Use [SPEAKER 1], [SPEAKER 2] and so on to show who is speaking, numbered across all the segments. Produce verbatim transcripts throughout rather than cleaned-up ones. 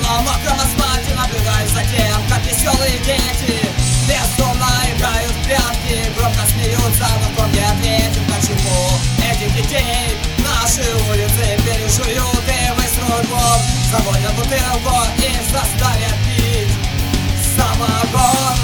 [SPEAKER 1] на мокром асфальте наблюдаю за тем, как веселые дети бездумно играют в прятки, громко смеются, но кто мне ответит, почему этих детей наши улицы пережуют и выстроят бомб, заводят бутылку и заставят пить самогон.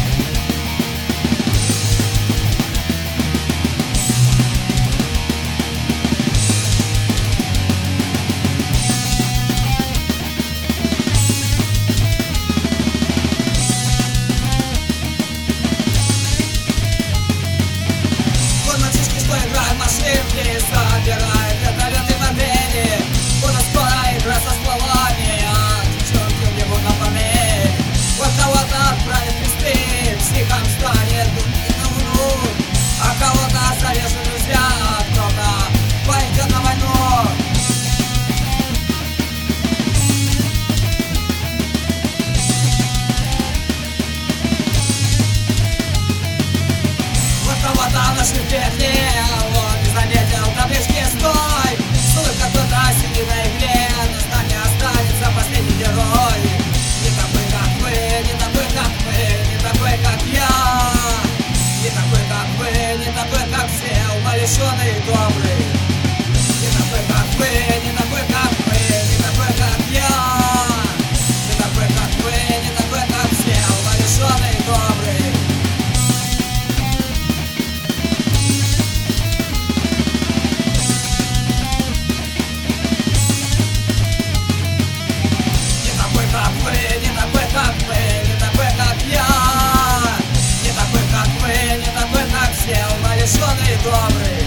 [SPEAKER 1] Собирает вертолеты модели. У нас скоро игра со стволами, а девчонки у него на панели. Вот кого-то отправит кресты, психом станет ну-ну-ну, а кого-то зарежут друзья, а кто-то пойдет на войну. Вот кого-то нашли петли, он не заметил таблички «Стой!» Слышь, кто-то сидит на игле, на нами останется последний герой. Не такой, как вы, не такой, как мы, не такой, как я. Не такой, как вы, не такой, как все, умалишенный и добрый. Не такой, как вы, не такой, как мы, не такой, как я. Не такой, как вы, не такой, как все, умалишенный и добрый. Умалишенный и добрый.